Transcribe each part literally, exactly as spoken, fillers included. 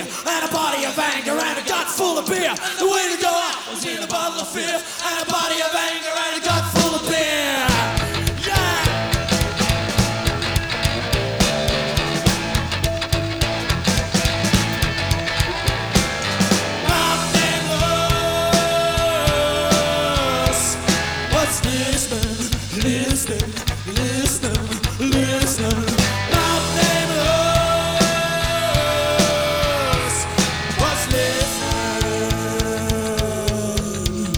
and a body of anger and a gut full of beer. The way to go out was in a bottle of fear and a body of anger and a gut full of beer. Yeah. What's listening, listening, listening, listening? Nothing else. What's listening?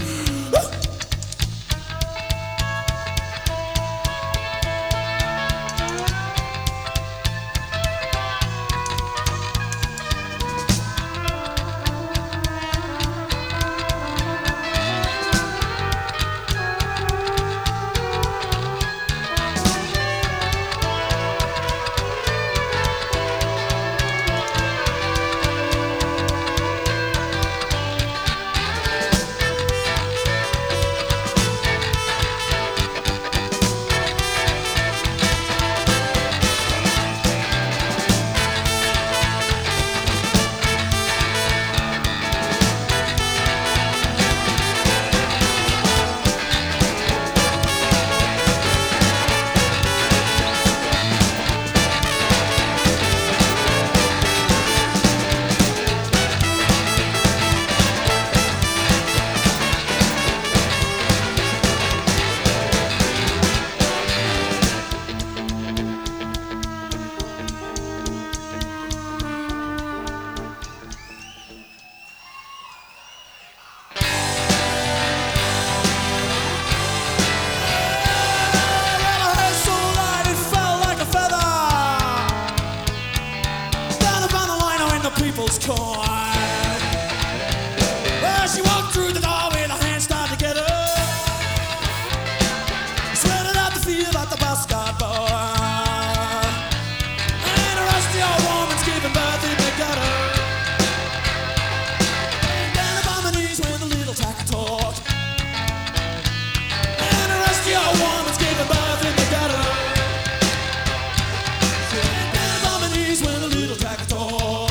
People's coin. Well, she walked through the door with her hands tied together, sweating out the field like the bus got bored. And a rusty old woman's giving birth in the gutter. Down upon my knees when the little tacker talked. And a rusty old woman's giving birth in the gutter. Down upon my knees when the little tacker talked.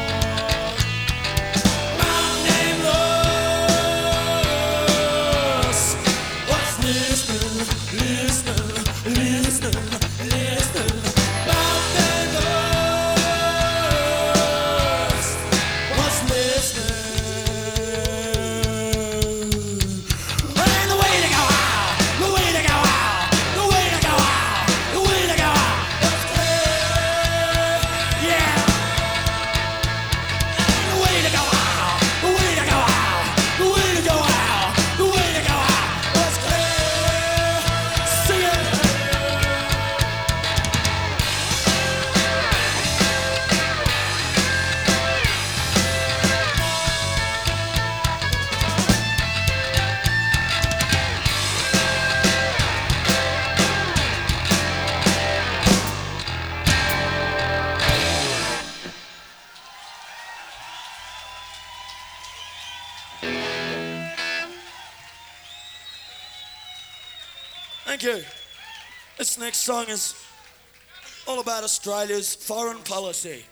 Thank you. This next song is all about Australia's foreign policy,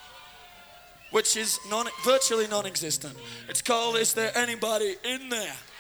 which is non- virtually non-existent. It's called Is There Anybody In There?